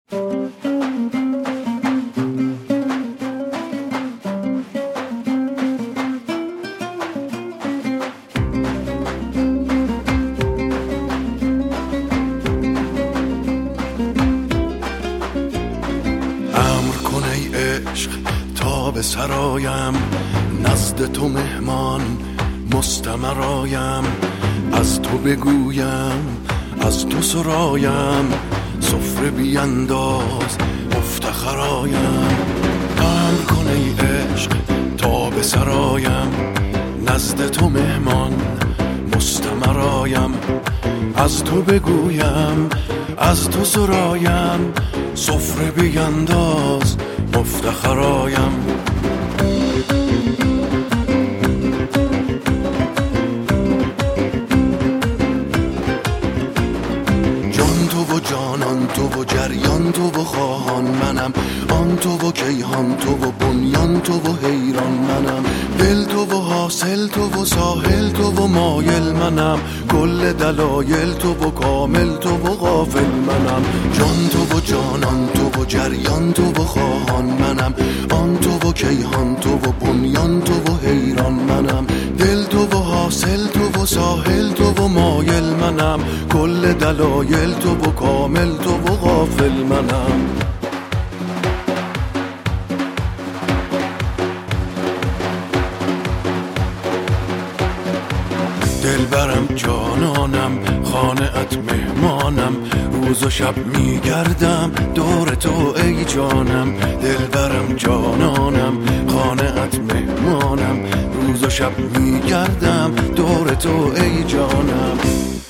به سرایم، نزد تو مهمان مستمرایم، از تو بگویم از تو سرایم، سفره بینداز مفتخرایم. امر کن ای عشق تا به سرایم، نزد تو مهمان مستمرایم، از تو بگویم از تو سرایم، سفره بینداز مفتخرایم. جان تو و جانان تو و جریان تو و خواهان منم، آن تو و کیهان تو و بنیان تو و حیران منم، دل تو و حاصل تو و ساحل تو و مایل منم، کل دلایل تو و کامل تو و غافل منم. جان تو و جانان تو و جریان تو و خواهان منم، آن تو و کیهان تو و بنیان تو و حیران منم، دل تو و حاصل تو و ساحل تو و مایل منم، کل دلایل تو و کامل تو و غافل منم. دلبرم جانانم خانه‌ات مهمانم، روز و شب میگردم دور تو ای جانم. دلبرم جانانم خانه‌ات مهمانم، روز و شب میگردم دور تو ای جانم.